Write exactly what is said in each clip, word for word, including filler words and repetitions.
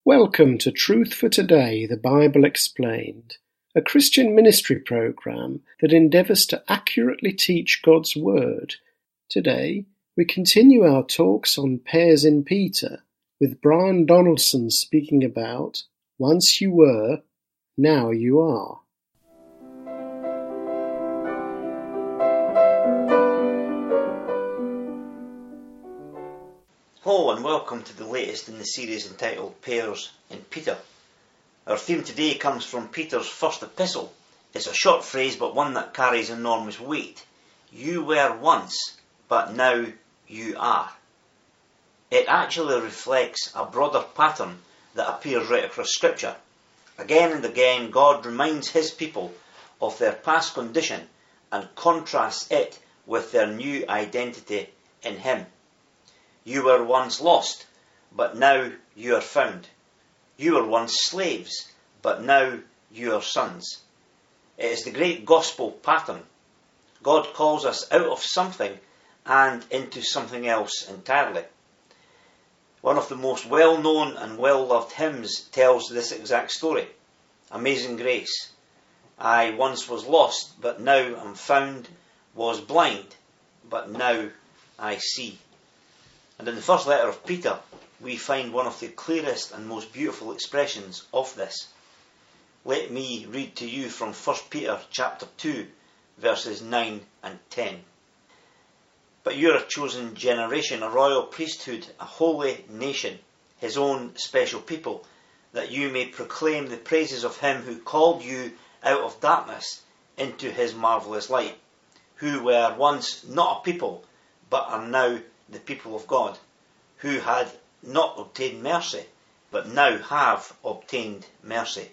Welcome to Truth for Today, the Bible Explained, a Christian ministry program that endeavours to accurately teach God's Word. Today, we continue our talks on pairs in Peter, with Brian Donaldson speaking about Once You Were, Now You Are. Hello and welcome to the latest in the series entitled Pairs in Peter. Our theme today comes from Peter's first epistle. It's a short phrase but one that carries enormous weight. You were once, but now you are. It actually reflects a broader pattern that appears right across Scripture. Again and again God reminds his people of their past condition and contrasts it with their new identity in him. You were once lost, but now you are found. You were once slaves, but now you are sons. It is the great gospel pattern. God calls us out of something and into something else entirely. One of the most well-known and well-loved hymns tells this exact story. Amazing Grace. I once was lost, but now am found, was blind, but now I see. And in the first letter of Peter, we find one of the clearest and most beautiful expressions of this. Let me read to you from First Peter chapter two, verses nine and ten. But you are a chosen generation, a royal priesthood, a holy nation, his own special people, that you may proclaim the praises of him who called you out of darkness into his marvellous light, who were once not a people, but are now the people of God, who had not obtained mercy, but now have obtained mercy.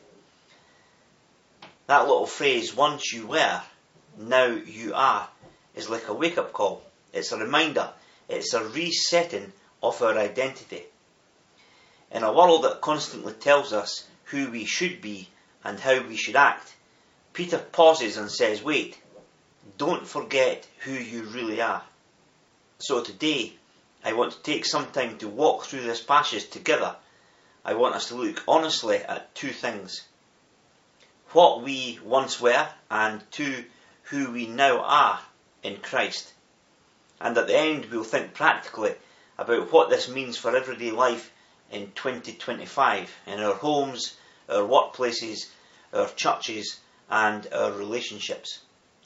That little phrase, once you were, now you are, is like a wake-up call. It's a reminder, it's a resetting of our identity. In a world that constantly tells us who we should be and how we should act, Peter pauses and says, wait, don't forget who you really are. So today, I want to take some time to walk through this passage together. I want us to look honestly at two things. What we once were, and two, who we now are in Christ. And at the end, we'll think practically about what this means for everyday life in twenty twenty-five, in our homes, our workplaces, our churches, and our relationships.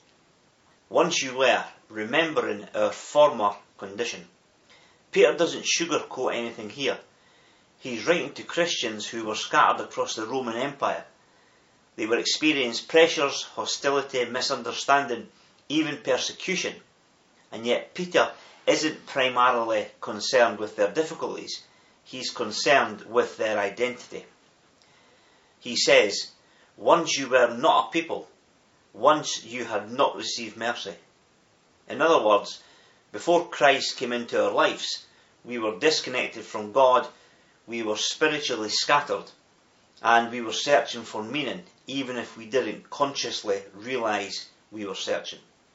Once you were, remembering our former condition. Peter doesn't sugarcoat anything here. He's writing to Christians who were scattered across the Roman Empire. They were experiencing pressures, hostility, misunderstanding, even persecution. And yet Peter isn't primarily concerned with their difficulties. He's concerned with their identity. He says, once you were not a people, once you had not received mercy. In other words, before Christ came into our lives, we were disconnected from God, we were spiritually scattered, and we were searching for meaning, even if we didn't consciously realise we were searching.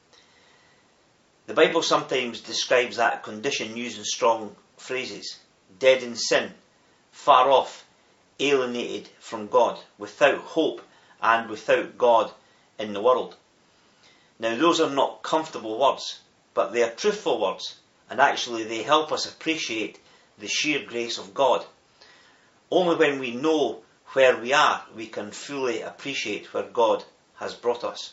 The Bible sometimes describes that condition using strong phrases. Dead in sin, far off, alienated from God, without hope and without God in the world. Now those are not comfortable words, but they are truthful words, and actually they help us appreciate the sheer grace of God. Only when we know where we are, we can fully appreciate where God has brought us.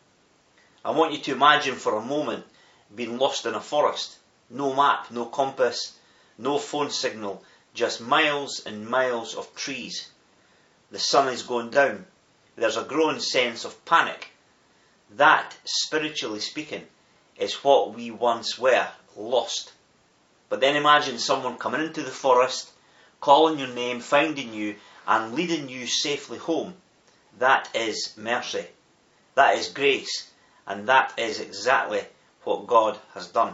I want you to imagine for a moment being lost in a forest. No map, no compass, no phone signal, just miles and miles of trees. The sun is going down. There's a growing sense of panic. That, spiritually speaking, is what we once were, lost. But then imagine someone coming into the forest, calling your name, finding you, and leading you safely home. That is mercy. That is grace. And that is exactly what God has done.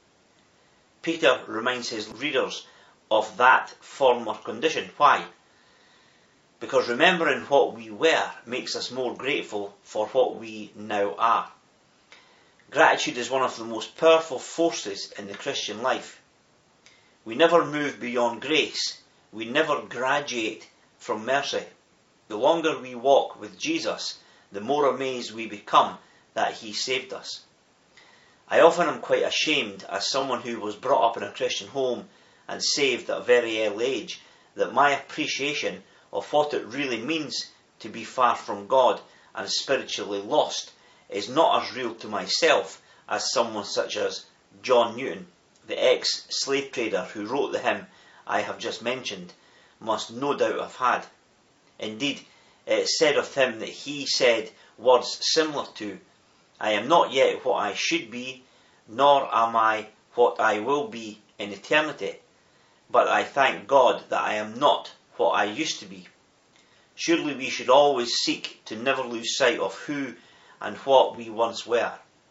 Peter reminds his readers of that former condition. Why? Because remembering what we were makes us more grateful for what we now are. Gratitude is one of the most powerful forces in the Christian life. We never move beyond grace. We never graduate from mercy. The longer we walk with Jesus, the more amazed we become that he saved us. I often am quite ashamed, as someone who was brought up in a Christian home and saved at a very early age, that my appreciation of what it really means to be far from God and spiritually lost is not as real to myself as someone such as John Newton, the ex-slave trader who wrote the hymn I have just mentioned, must no doubt have had. Indeed, it is said of him that he said words similar to, "I am not yet what I should be, nor am I what I will be in eternity, but I thank God that I am not what I used to be." Surely we should always seek to never lose sight of who and what we once were.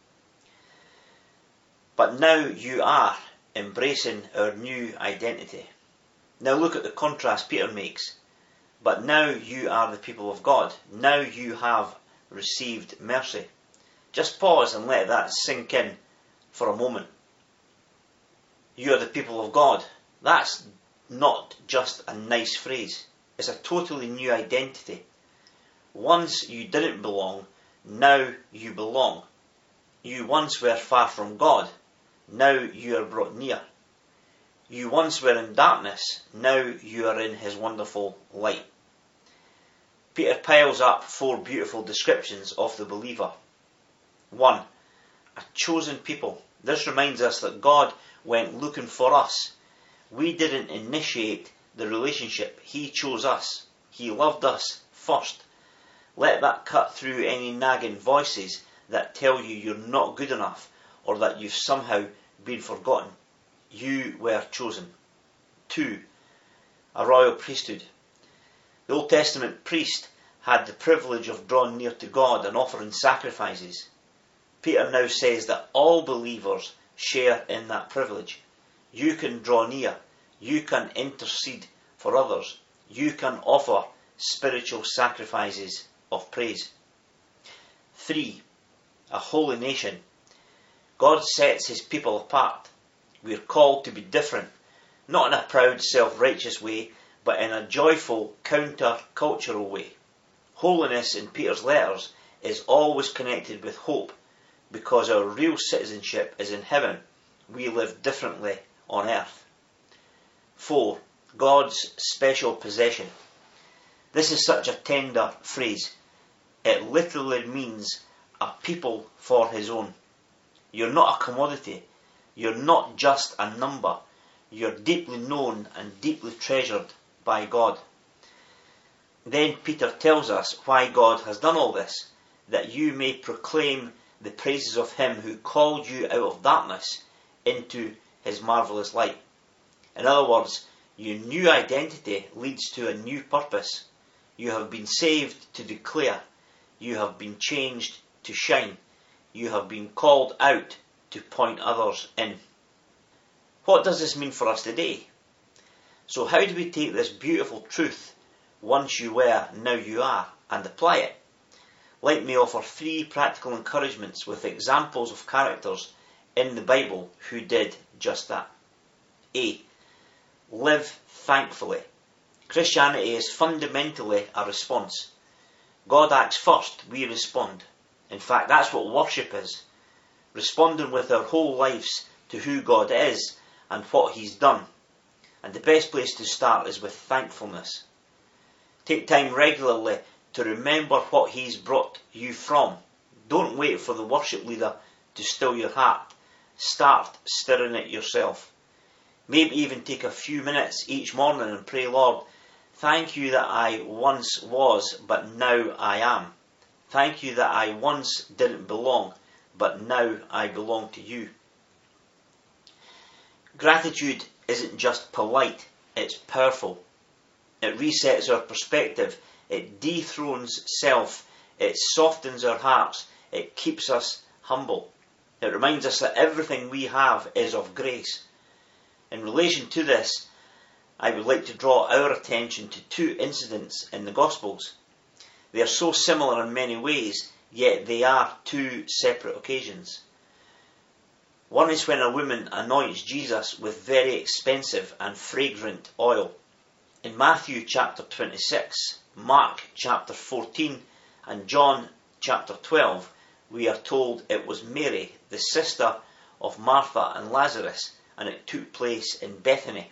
But now you are embracing our new identity. Now look at the contrast Peter makes. But now you are the people of God. Now you have received mercy. Just pause and let that sink in for a moment. You are the people of God. That's not just a nice phrase. It's a totally new identity. Once you didn't belong, now you belong. You once were far from God, now you are brought near. You once were in darkness, now you are in his wonderful light. Peter piles up four beautiful descriptions of the believer. One, a chosen people. This reminds us that God went looking for us. We didn't initiate the relationship. He chose us. He loved us first. Let that cut through any nagging voices that tell you you're not good enough or that you've somehow been forgotten. You were chosen. Two, a royal priesthood. The Old Testament priest had the privilege of drawing near to God and offering sacrifices. Peter now says that all believers share in that privilege. You can draw near. You can intercede for others. You can offer spiritual sacrifices of praise. Three, a holy nation. God sets his people apart. We are called to be different, not in a proud, self-righteous way, but in a joyful, counter-cultural way. Holiness in Peter's letters is always connected with hope, because our real citizenship is in heaven. We live differently on earth. Four, God's special possession. This is such a tender phrase. It literally means a people for his own. You're not a commodity. You're not just a number. You're deeply known and deeply treasured by God. Then Peter tells us why God has done all this, that you may proclaim the praises of him who called you out of darkness into his marvellous light. In other words, your new identity leads to a new purpose. You have been saved to declare. You have been changed to shine. You have been called out to point others in. What does this mean for us today? So how do we take this beautiful truth, once you were, now you are, and apply it? Let me offer three practical encouragements with examples of characters in the Bible who did just that. A. Live thankfully. Christianity is fundamentally a response. God acts first, we respond. In fact, that's what worship is. Responding with our whole lives to who God is and what he's done. And the best place to start is with thankfulness. Take time regularly to remember what he's brought you from. Don't wait for the worship leader to still your heart. Start stirring it yourself. Maybe even take a few minutes each morning and pray, Lord, thank you that I once was, but now I am. Thank you that I once didn't belong, but now I belong to you. Gratitude isn't just polite, it's powerful. It resets our perspective, it dethrones self, it softens our hearts, it keeps us humble. It reminds us that everything we have is of grace. In relation to this, I would like to draw our attention to two incidents in the Gospels. They are so similar in many ways, yet they are two separate occasions. One is when a woman anoints Jesus with very expensive and fragrant oil. In Matthew chapter twenty-six, Mark chapter fourteen, and John chapter twelve, we are told it was Mary, the sister of Martha and Lazarus, and it took place in Bethany.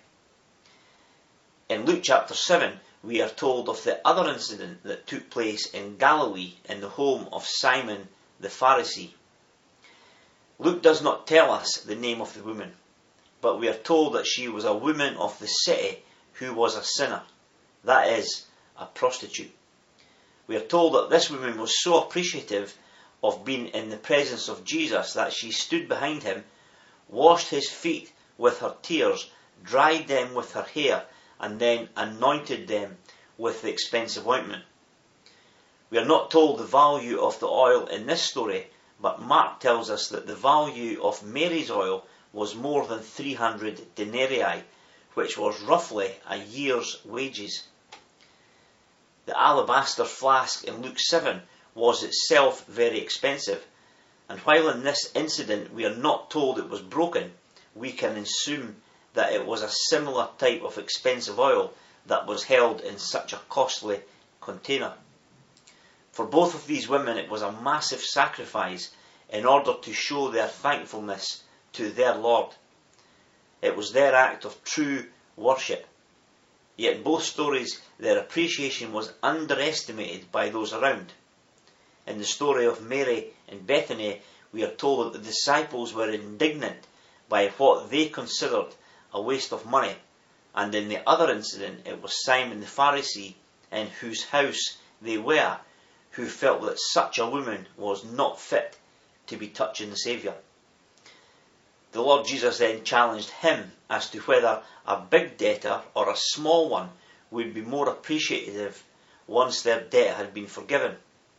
In Luke chapter seven, we are told of the other incident that took place in Galilee in the home of Simon the Pharisee. Luke does not tell us the name of the woman, but we are told that she was a woman of the city who was a sinner, that is, a prostitute. We are told that this woman was so appreciative of being in the presence of Jesus that she stood behind him, washed his feet with her tears, dried them with her hair, and then anointed them with the expensive ointment. We are not told the value of the oil in this story, but Mark tells us that the value of Mary's oil was more than three hundred denarii, which was roughly a year's wages. The alabaster flask in Luke seven was itself very expensive, and while in this incident we are not told it was broken, we can assume that it was a similar type of expensive oil that was held in such a costly container. For both of these women it was a massive sacrifice in order to show their thankfulness to their Lord. It was their act of true worship. Yet in both stories their appreciation was underestimated by those around. In the story of Mary in Bethany, we are told that the disciples were indignant by what they considered a waste of money, and in the other incident it was Simon the Pharisee, in whose house they were, who felt that such a woman was not fit to be touching the Saviour. The Lord Jesus then challenged him as to whether a big debtor or a small one would be more appreciative once their debt had been forgiven.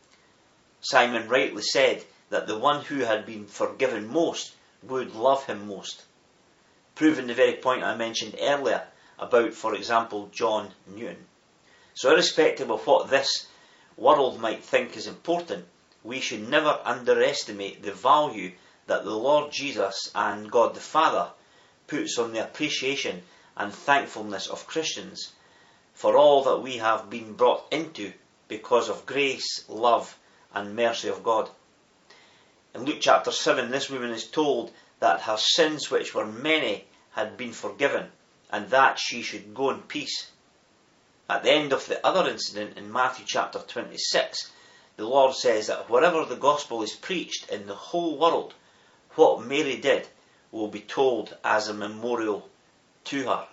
Simon rightly said that the one who had been forgiven most would love him most, proving the very point I mentioned earlier about, for example, John Newton. So irrespective of what this world might think is important, we should never underestimate the value that the Lord Jesus and God the Father puts on the appreciation and thankfulness of Christians for all that we have been brought into because of grace, love and mercy of God. In Luke chapter seven, this woman is told that her sins, which were many, had been forgiven, and that she should go in peace. At the end of the other incident in Matthew chapter twenty-six, the Lord says that wherever the gospel is preached in the whole world, what Mary did will be told as a memorial to her.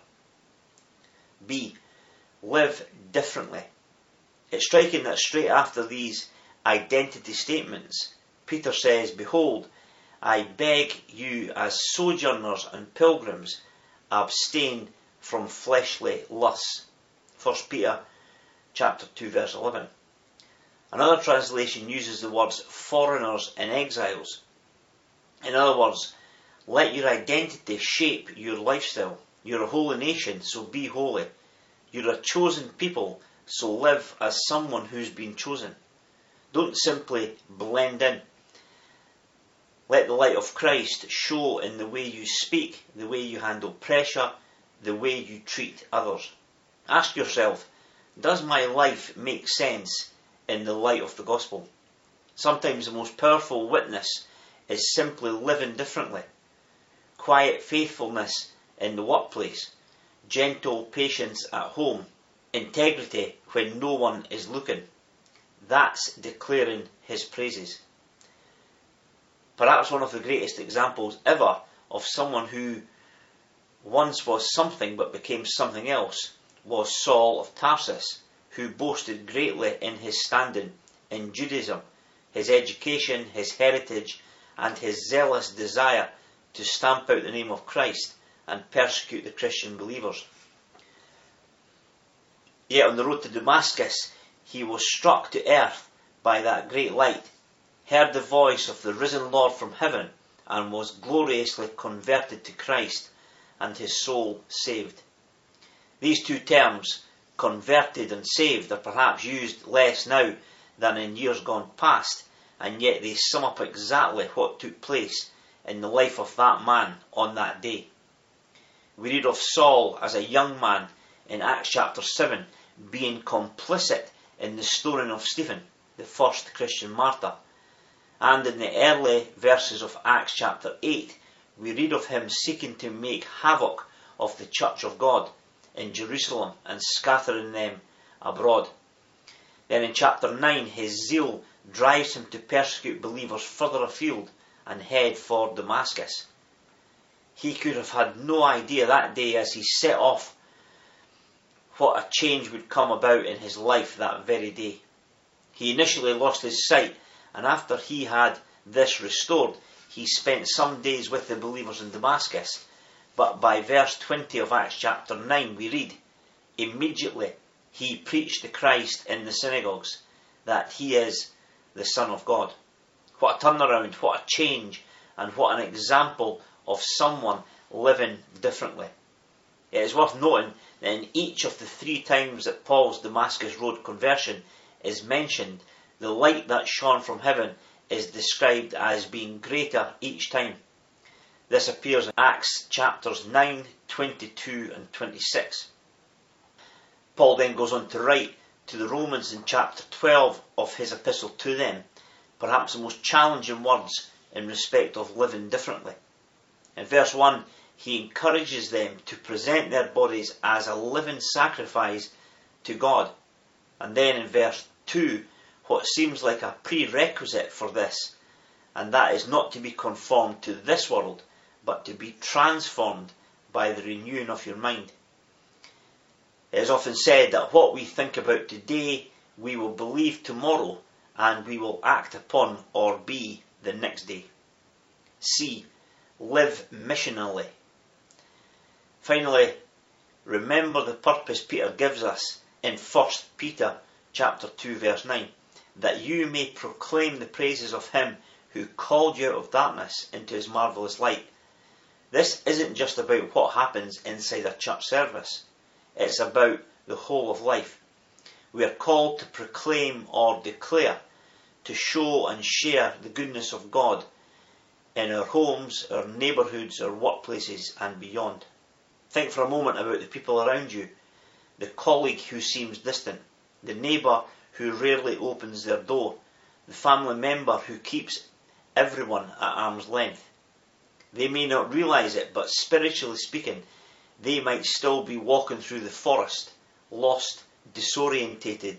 B. Live differently. It's striking that straight after these identity statements, Peter says, "Behold, I beg you as sojourners and pilgrims, abstain from fleshly lusts." First Peter chapter two verse eleven. Another translation uses the words foreigners and exiles. In other words, let your identity shape your lifestyle. You're a holy nation, so be holy. You're a chosen people, so live as someone who's been chosen. Don't simply blend in. Let the light of Christ show in the way you speak, the way you handle pressure, the way you treat others. Ask yourself, does my life make sense in the light of the gospel? Sometimes the most powerful witness is simply living differently. Quiet faithfulness in the workplace, gentle patience at home, integrity when no one is looking. That's declaring his praises. Perhaps one of the greatest examples ever of someone who once was something but became something else was Saul of Tarsus, who boasted greatly in his standing in Judaism, his education, his heritage, and his zealous desire to stamp out the name of Christ and persecute the Christian believers. Yet on the road to Damascus, he was struck to earth by that great light, heard the voice of the risen Lord from heaven, and was gloriously converted to Christ, and his soul saved. These two terms, converted and saved, are perhaps used less now than in years gone past, and yet they sum up exactly what took place in the life of that man on that day. We read of Saul as a young man in Acts chapter seven, being complicit in the stoning of Stephen, the first Christian martyr. And in the early verses of Acts chapter eight, we read of him seeking to make havoc of the church of God in Jerusalem and scattering them abroad. Then in chapter nine, his zeal drives him to persecute believers further afield and head for Damascus. He could have had no idea that day as he set off what a change would come about in his life that very day. He initially lost his sight, and after he had this restored, he spent some days with the believers in Damascus. But by verse twenty of Acts chapter nine we read, immediately he preached the Christ in the synagogues, that he is the Son of God. What a turnaround, what a change, and what an example of someone living differently. It is worth noting that in each of the three times that Paul's Damascus Road conversion is mentioned, the light that shone from heaven is described as being greater each time. This appears in Acts chapters nine, twenty-two and twenty-six. Paul then goes on to write to the Romans in chapter twelve of his epistle to them, perhaps the most challenging words in respect of living differently. In verse one, he encourages them to present their bodies as a living sacrifice to God. And then in verse two, what seems like a prerequisite for this, and that is not to be conformed to this world, but to be transformed by the renewing of your mind. It is often said that what we think about today, we will believe tomorrow, and we will act upon or be the next day. C. Live missionally. Finally, remember the purpose Peter gives us in First Peter chapter two verse nine, that you may proclaim the praises of him who called you out of darkness into his marvellous light. This isn't just about what happens inside a church service. It's about the whole of life. We are called to proclaim or declare, to show and share the goodness of God in our homes, our neighbourhoods, our workplaces and beyond. Think for a moment about the people around you, the colleague who seems distant, the neighbour who rarely opens their door, the family member who keeps everyone at arm's length. They may not realise it, but spiritually speaking, they might still be walking through the forest, lost, disorientated,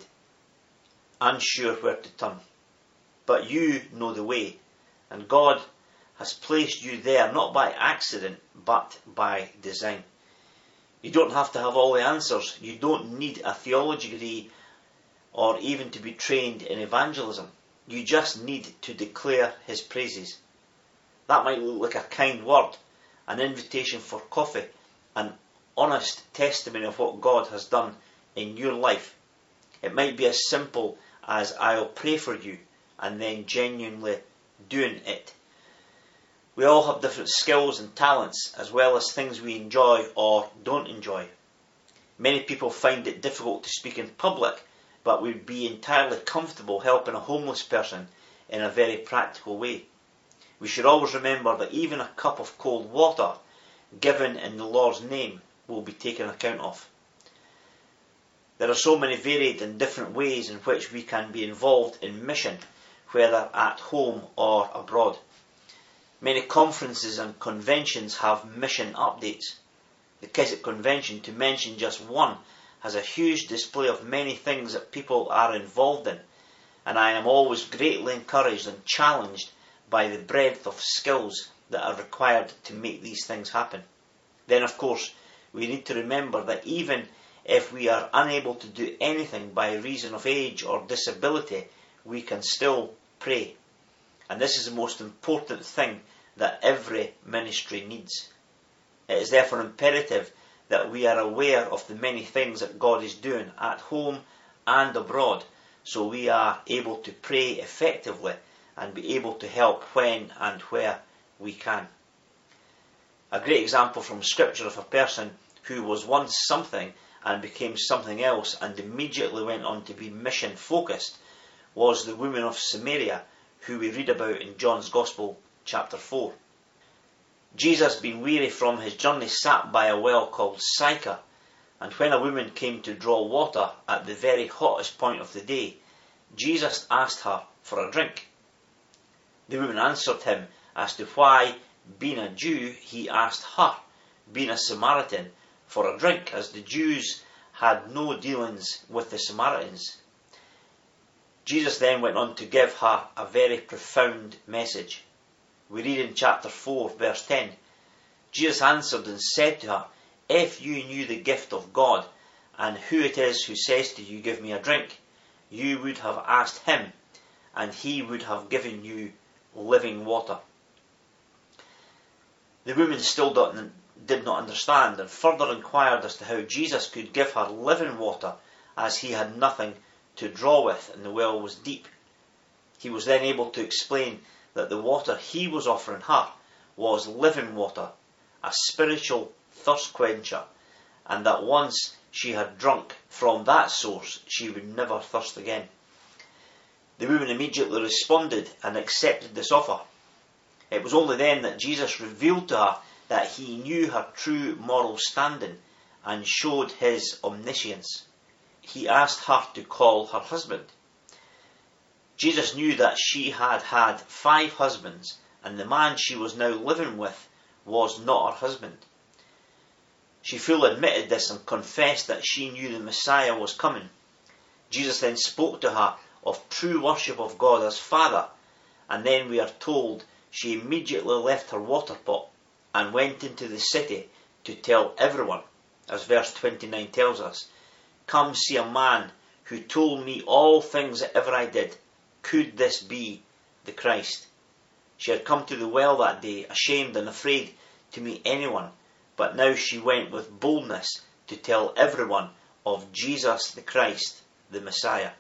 unsure where to turn. But you know the way, and God has placed you there not by accident, but by design. You don't have to have all the answers. You don't need a theology degree or even to be trained in evangelism. You just need to declare his praises. That might look like a kind word, an invitation for coffee, an honest testimony of what God has done in your life. It might be as simple as I'll pray for you, and then genuinely doing it. We all have different skills and talents, as well as things we enjoy or don't enjoy. Many people find it difficult to speak in public, but would be entirely comfortable helping a homeless person in a very practical way. We should always remember that even a cup of cold water given in the Lord's name will be taken account of. There are so many varied and different ways in which we can be involved in mission, whether at home or abroad. Many conferences and conventions have mission updates. The Keswick Convention, to mention just one, has a huge display of many things that people are involved in, and I am always greatly encouraged and challenged by the breadth of skills that are required to make these things happen. Then, of course, we need to remember that even if we are unable to do anything by reason of age or disability, we can still pray. And this is the most important thing that every ministry needs. It is therefore imperative that we are aware of the many things that God is doing at home and abroad, so we are able to pray effectively and be able to help when and where we can. A great example from Scripture of a person who was once something and became something else and immediately went on to be mission focused was the woman of Samaria, who we read about in John's Gospel chapter four. Jesus, being weary from his journey, sat by a well called Sychar, And when a woman came to draw water at the very hottest point of the day, Jesus asked her for a drink. The woman answered him as to why, being a Jew, he asked her, being a Samaritan, for a drink, as the Jews had no dealings with the Samaritans. Jesus then went on to give her a very profound message. We read in chapter four, verse ten, Jesus answered and said to her, "If you knew the gift of God, and who it is who says to you, 'Give me a drink,' you would have asked him, and he would have given you living water." The woman still did not understand, and further inquired as to how Jesus could give her living water, as he had nothing to draw with, and the well was deep. He was then able to explain that the water he was offering her was living water, a spiritual thirst quencher, and that once she had drunk from that source, she would never thirst again. The woman immediately responded and accepted this offer. It was only then that Jesus revealed to her that he knew her true moral standing and showed his omniscience. He asked her to call her husband. Jesus knew that she had had five husbands, and the man she was now living with was not her husband. She fully admitted this and confessed that she knew the Messiah was coming. Jesus then spoke to her of true worship of God as Father, and then we are told she immediately left her water pot and went into the city to tell everyone, as verse twenty-nine tells us, "Come see a man who told me all things that ever I did. Could this be the Christ?" She had come to the well that day, ashamed and afraid to meet anyone, but now she went with boldness to tell everyone of Jesus the Christ, the Messiah.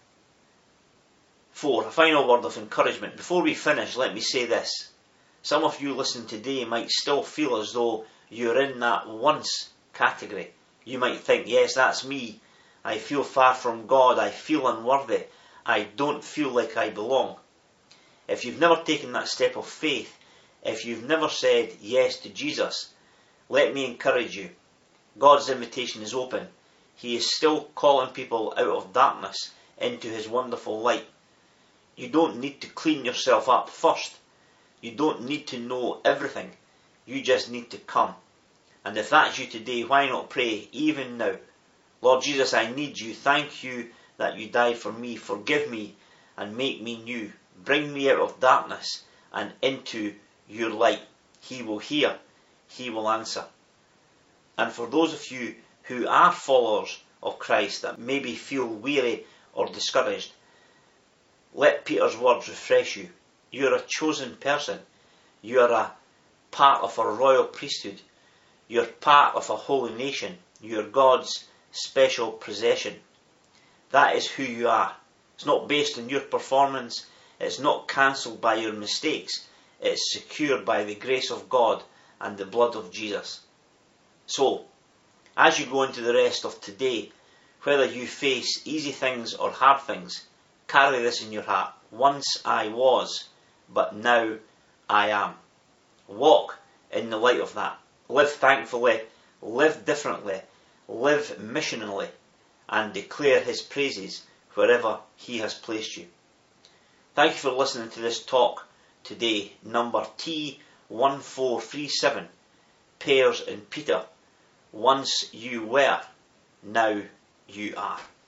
Four, a final word of encouragement. Before we finish, let me say this. Some of you listening today might still feel as though you're in that once category. You might think, yes, that's me. I feel far from God. I feel unworthy. I don't feel like I belong. If you've never taken that step of faith, if you've never said yes to Jesus, let me encourage you. God's invitation is open. He is still calling people out of darkness into his wonderful light. You don't need to clean yourself up first. You don't need to know everything. You just need to come. And if that's you today, why not pray even now? Lord Jesus, I need you. Thank you that you died for me. Forgive me and make me new. Bring me out of darkness and into your light. He will hear. He will answer. And for those of you who are followers of Christ that maybe feel weary or discouraged, let Peter's words refresh you. You're a chosen person. You're a part of a royal priesthood. You're part of a holy nation. You're God's special possession. That is who you are. It's not based on your performance. It's not cancelled by your mistakes. It's secured by the grace of God and the blood of Jesus. So, as you go into the rest of today, whether you face easy things or hard things, carry this in your heart. Once I was, but now I am. Walk in the light of that. Live thankfully, live differently, live missionally, and declare his praises wherever he has placed you. Thank you for listening to this talk today, number T one four three seven, Pears in Peter. Once you were, now you are.